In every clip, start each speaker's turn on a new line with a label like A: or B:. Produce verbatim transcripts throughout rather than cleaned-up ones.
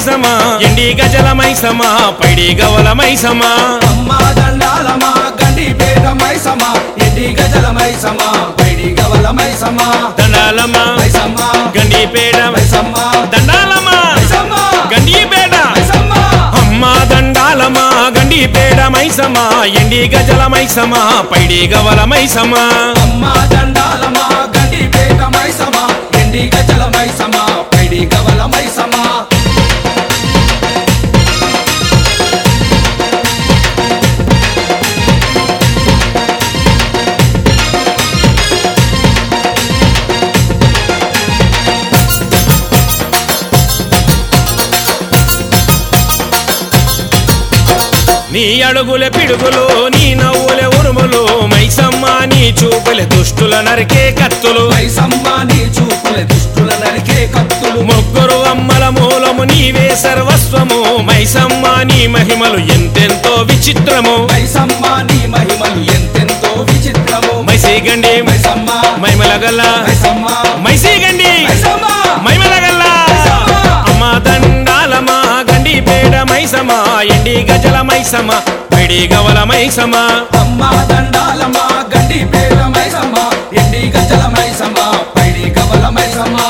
A: మైసమా ఎండి గజల మైసమా పైడి గవల మైసమా
B: అమ్మా దండాలమా గండిపేట మైసమా ఎండి గజల మైసమా పైడి గవల మైసమా
A: దండాలమా
B: మైసమ్మా
A: గండిపేట
B: మైసమ్మా
A: దండాలమా
B: మైసమ్మా
A: గండిపేట
B: మైసమ్మా
A: అమ్మా దండాలమా గండిపేట మైసమా ఎండి గజల మైసమా పైడి గవల మైసమా
B: అమ్మా దండాలమా గండిపేట మైసమా ఎండి గజల మైసమా పైడి గవల మైసమా
A: నీ అడుగుల పిడుగులు నీ నవ్వుల ఉరుములు మైసమ్మ నీ చూపుల దుష్టుల నరికే కత్తులు
B: మైసమ్మా నీ చూపుల దుష్టుల నరికే కత్తులు
A: ముగ్గురు అమ్మల మూలము నీవే సర్వస్వము మైసమ్మ నీ మహిమలు ఎంతెంతో విచిత్రము
B: మైసమ్మా నీ మహిమలు ఎంతెంతో విచిత్రము
A: మైసీగండి
B: మైసమ్మా
A: మైమలగల్ల
B: మైసమ్మా
A: మైసీగండి
B: మైసమ్మా
A: మైమలగల్ల అమ్మ దండాలమా గండిపేట మైసమా ఎండి గజల మైసమా పైడి గవల మైసమా
B: అమ్మా దండాలమా గండిపేట మైసమ్మా ఎండి గజల మైసమ్మా పైడి గవల మైసమ్మా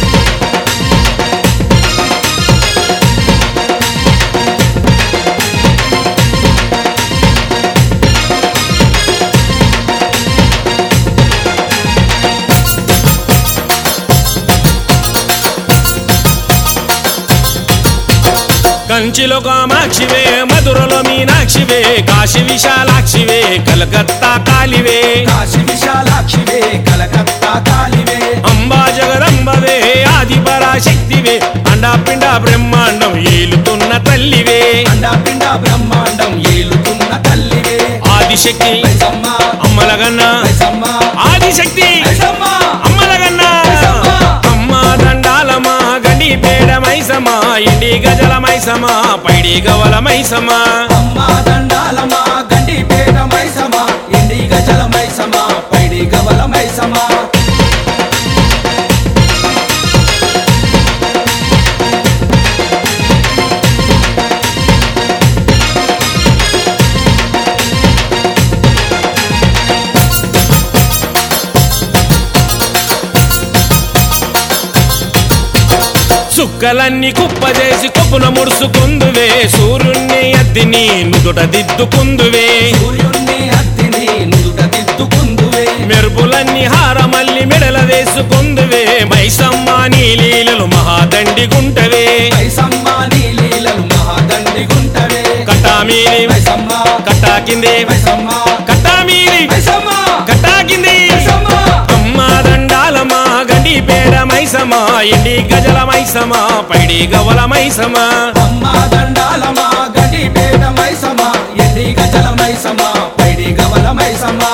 A: కంచిలో కామాక్షివే మధురలో మీనాక్షివే కాశీ విశాలాక్షివే కలకత్తా కాలివే
B: కాశీ విశాలాక్షివే కలకత్తా కాలివే
A: అంబా జగదంబవే ఆది పరాశక్తివే అండాపిండ బ్రహ్మాండం ఏలుతున్న తల్లివే
B: అండాపిండ బ్రహ్మాండం ఏలుతున్న తల్లివే
A: ఆదిశక్తి
B: మైసమ్మా
A: అమ్మలగన్న
B: మైసమ్మా
A: ఆదిశక్తి
B: మైసమ్మా
A: అమ్మలగన్న
B: మైసమ్మా
A: అమ్మ దండాలమా గండిపేట మైసమా ఎండి గజల మైసమా పైడి గవల మైసమా
B: అమ్మా దండాలమా గండిపేట మైసమా ఎండి గజల మైసమా పైడి గవల మైసమా
A: చుక్కలన్నీ కుప్పజేసి కొప్పున ముడుసుకుందువే సూర్యుణ్ణి అద్దిని నుదుట దిద్దుకుందువే
B: సూర్యుణ్ణి అత్తిని నుదుట దిద్దుకుందువే
A: మెరుపులన్నీ హారమల్లి మెడల వేసుకుందువే మైసమ్మ నీ లీలలు మహాదండి గుంటవే
B: మైసమ్మా నీ లీలలు మహాదండి గుంటవే
A: కట్టామీరి
B: మైసమ్మా
A: కట్టా కిందే
B: మైసమ్మా
A: కట్టామీరి
B: మైసమ్మా
A: కట్టా కింది
B: మైసమ్మా
A: అమ్మ దండాలమా గండిపేట మైసమా ఎండి గజల మైసమా పైడి గవల మైసమా
B: అమ్మా దండాలమా గండిపేట మైసమా ఎండి గజల మైసమా పైడి గవల మైసమా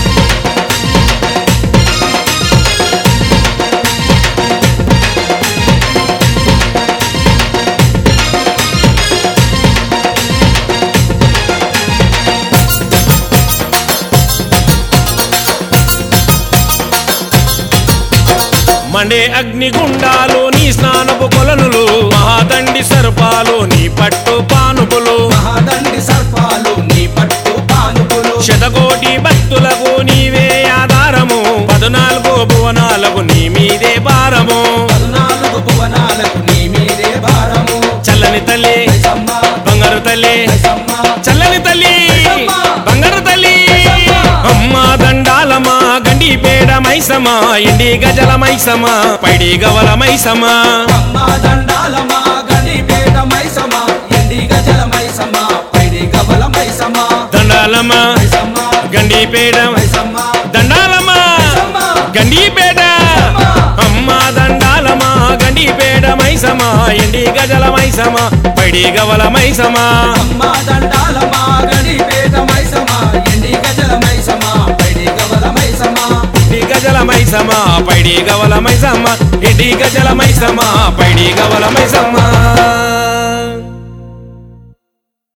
A: మండే అగ్నిగుండాలు నీ స్నానపు కొలనులు మహాదండి సర్పాలు నీ పట్టు పానుపులు
B: మహాదండి సర్పాలు నీ పట్టు పానుపులు
A: శతకోటి భక్తులకు నీవే ఆధారము పద్నాలుగు భువనాలకు నీ మీదే భారము
B: పద్నాలుగు భువనాలకు నీ మీదే భారము
A: చల్లని తల్లి
B: మైసమ్మా
A: బంగారు తల్లి
B: మైసమ్మా
A: చల్లని తల్లి బంగారు తల్లి అమ్మ దండాలమా గండిపేట మైసమా ఎండి గజల మైసమా పైడి గవల మైసమా
B: అమ్మా దండాలమా గండిపేట మైసమా ఎండి గజల మైసమా పైడి గవల మైసమా
A: దండాలమా
B: మైసమ్మా
A: గండిపేట
B: మైసమ్మా
A: దండాలమా
B: మైసమ్మా
A: గండిపేట అమ్మ దండాలమా గండిపేట మైసమా ఎండి గజల మైసమా పైడి గవల మైసమా
B: అమ్మా దండాలమా గండిపేట మైసమా ఎండి గజల మైసమా పైడి గవల మైసమా
A: ఎండి గజల మైసమా పైడి గవల మైసమా ఎండి గజల మైసమా పైడి గవల మైసమా